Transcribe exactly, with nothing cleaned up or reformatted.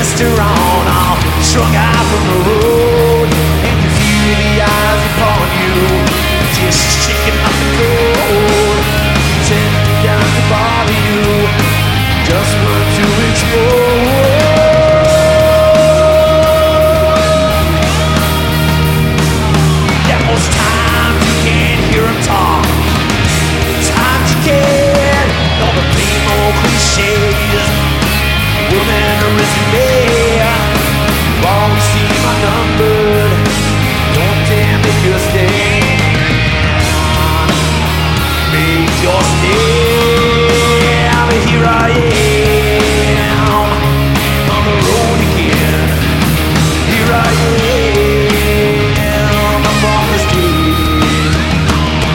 testosterone all strung out from the road, and you feel the eyes upon you, just shaking up the cold, tempting down to bother you, just want to explode.